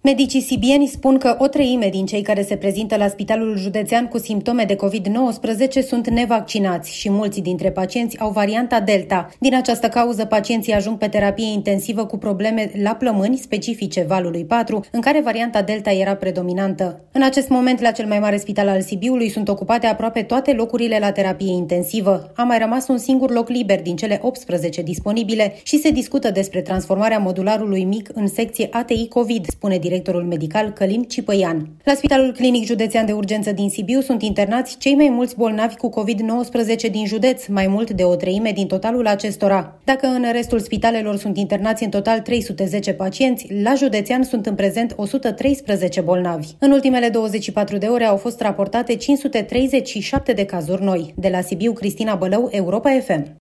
Medicii sibieni spun că o treime din cei care se prezintă la Spitalul Județean cu simptome de COVID-19 sunt nevaccinați și mulți dintre pacienți au varianta Delta. Din această cauză, pacienții ajung pe terapie intensivă cu probleme la plămâni specifice valului 4, în care varianta Delta era predominantă. În acest moment, la cel mai mare spital al Sibiului sunt ocupate aproape toate locurile la terapie intensivă. A mai rămas un singur loc liber din cele 18 disponibile și se discută despre transformarea modularului mic în secție ATI COVID, spune directorul medical Călin Cipăian. La Spitalul Clinic Județean de Urgență din Sibiu sunt internați cei mai mulți bolnavi cu COVID-19 din județ, mai mult de o treime din totalul acestora. Dacă în restul spitalelor sunt internați în total 310 pacienți, la Județean sunt în prezent 113 bolnavi. În ultimele 24 de ore au fost raportate 537 de cazuri noi. De la Sibiu, Cristina Bălău, Europa FM.